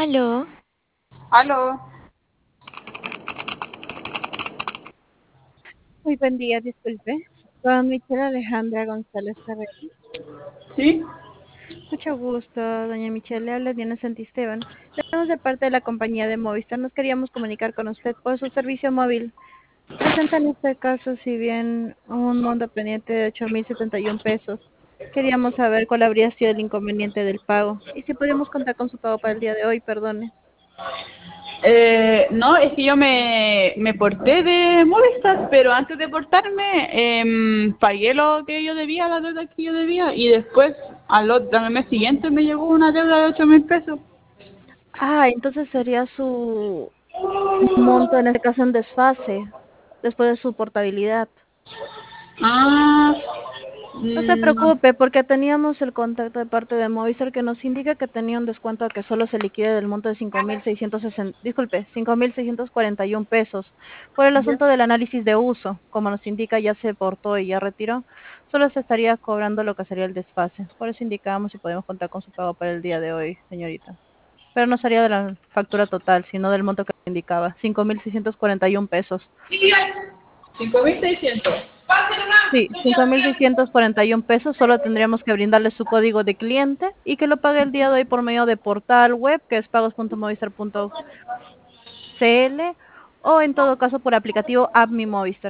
Aló, Aló, Muy buen día, disculpe. Con Michelle Alejandra González Carrera. ¿sí? Mucho gusto, doña Michelle. Le habla Diana Santisteban. Le damos de parte de la compañía de Movistar. Nos queríamos comunicar con usted por su servicio móvil. Presenta en este caso, si bien un monto pendiente de 8.071 pesos. Queríamos saber cuál habría sido el inconveniente del pago y si podemos contar con su pago para el día de hoy, perdone. No, es que yo me porté de Movistar, pero antes de portarme pagué lo que yo debía, la deuda que yo debía, y después al mes siguiente me llegó una deuda de 8.000 pesos. Ah, entonces sería su monto, en este caso en desfase, después de su portabilidad. Ah, No se mm, preocupe, porque teníamos el contacto de parte de Movistar que nos indica que tenía un descuento que solo se liquide del monto de 5.660, disculpe, 5.641 pesos. Por el ya. asunto del análisis de uso, como nos indica, ya se portó y ya retiró, solo se estaría cobrando lo que sería el desfase. Por eso indicamos si podemos contar con su pago para el día de hoy, señorita. Pero no sería de la factura total, sino del monto que indicaba, 5.641 pesos. 5.600. Sí, 5.641 pesos, solo tendríamos que brindarle su código de cliente y que lo pague el día de hoy por medio de portal web, que es pagos.movistar.cl, o en todo caso por aplicativo App Mi Movistar.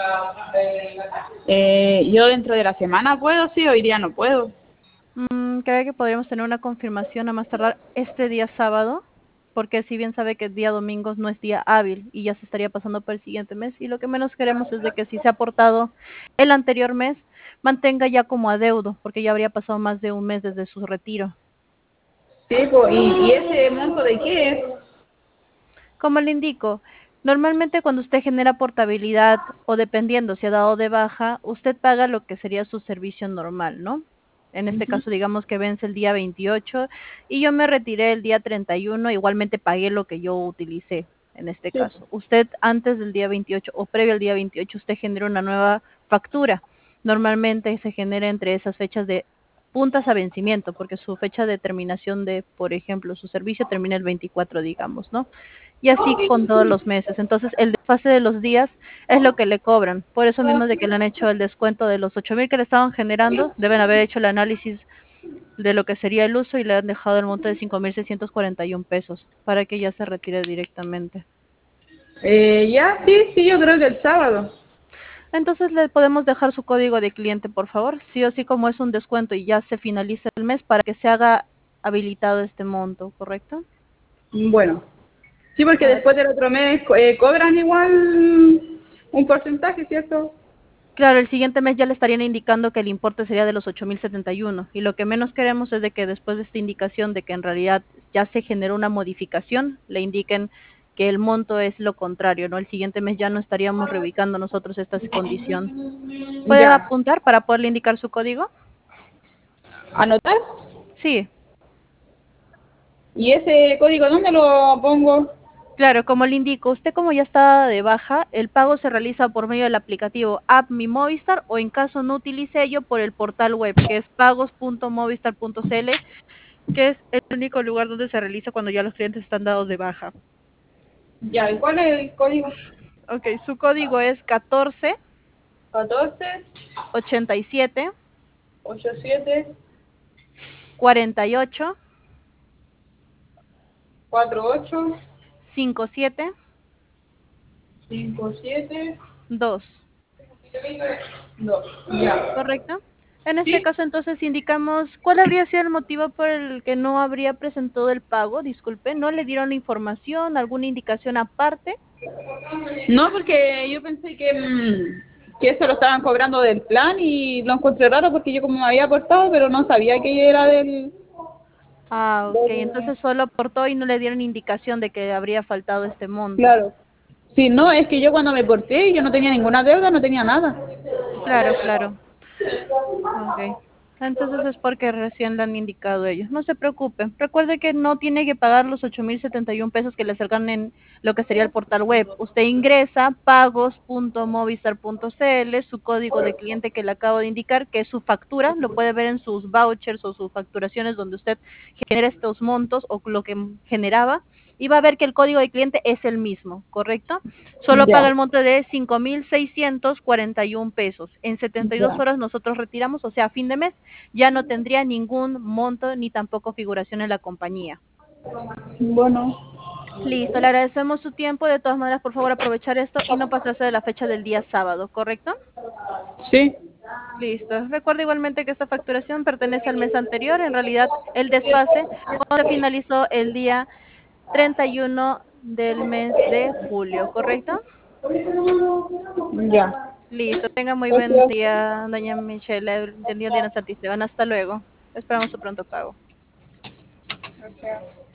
Yo dentro de la semana puedo, sí, hoy día no puedo. ¿Cree que podríamos tener una confirmación a más tardar este día sábado? Porque si bien sabe que el día domingo no es día hábil y ya se estaría pasando para el siguiente mes, y lo que menos queremos es de que si se ha aportado el anterior mes, mantenga ya como adeudo, porque ya habría pasado más de un mes desde su retiro. Sí, pues, ¿y ese monto de qué es? Como le indico, normalmente cuando usted genera portabilidad o dependiendo si ha dado de baja, usted paga lo que sería su servicio normal, ¿no? En este Ujú. caso, digamos que vence el día 28 y yo me retiré el día 31, igualmente pagué lo que yo utilicé en este Sí. caso. Usted antes del día 28 o previo al día 28, usted genera una nueva factura. Normalmente se genera entre esas fechas de puntas a vencimiento, porque su fecha de terminación de, por ejemplo, su servicio termina el 24, digamos, ¿no? Y así con todos los meses. Entonces, el desfase de los días es lo que le cobran. Por eso mismo de que le han hecho el descuento de los 8.000 que le estaban generando, deben haber hecho el análisis de lo que sería el uso y le han dejado el monto de 5.641 pesos para que ya se retire directamente. Ya, sí, sí, yo creo que el sábado. Entonces, le podemos dejar su código de cliente, por favor, sí o sí, como es un descuento y ya se finaliza el mes para que se haga habilitado este monto, ¿correcto? Bueno, sí, porque Ah, después del otro mes cobran igual un porcentaje, ¿cierto? claro, el siguiente mes ya le estarían indicando que el importe sería de los 8.071 y lo que menos queremos es de que después de esta indicación de que en realidad ya se generó una modificación, le indiquen que el monto es lo contrario, ¿no? El siguiente mes ya no estaríamos reubicando nosotros esta condición. ¿Puede Ya. apuntar para poderle indicar su código? ¿Anotar? Sí, ¿Y ese código dónde lo pongo? claro, como le indico, usted como ya está de baja, el pago se realiza por medio del aplicativo App Mi Movistar o en caso no utilice ello por el portal web que es pagos.movistar.cl, que es el único lugar donde se realiza cuando ya los clientes están dados de baja. Ya, ¿y cuál es el código? Ok, su código es 14 14 87 87 48 48 57 57 2, 2. Ya. ¿correcto? En este ¿Sí? caso, entonces indicamos cuál habría sido el motivo por el que no habría presentado el pago. Disculpe, ¿no le dieron la información, alguna indicación aparte? No, porque yo pensé que eso lo estaban cobrando del plan y lo encontré raro porque yo como me había aportado, pero no sabía que era Ah, ok, del... entonces solo aportó y no le dieron indicación de que habría faltado este monto. Claro. Sí, no, es que yo cuando me porté yo no tenía ninguna deuda, no tenía nada. Claro, claro. Ok. Entonces es porque recién le han indicado ellos. No se preocupe. Recuerde que no tiene que pagar los 8.071 pesos que le acercan en lo que sería el portal web. Usted ingresa pagos.movistar.cl, su código de cliente que le acabo de indicar, que es su factura, lo puede ver en sus vouchers o sus facturaciones donde usted genera estos montos o lo que generaba, y va a ver que el código de cliente es el mismo, ¿correcto? Solo paga Ya, el monto de 5.641 pesos. En 72 ya. horas nosotros retiramos, o sea, a fin de mes ya no tendría ningún monto ni tampoco figuración en la compañía. Bueno, Listo, le agradecemos su tiempo. De todas maneras, por favor, aprovechar esto y no pasarse de la fecha del día sábado, ¿correcto? sí. Listo. Recuerda igualmente que esta facturación pertenece al mes anterior. En realidad, el desfase cuando finalizó el día 31 del mes de julio, ¿correcto? Ya. Listo. Tenga muy buen Gracias. día, doña Michelle. Entendido, Diana Santisteban. Hasta luego. Esperamos su pronto pago. Gracias.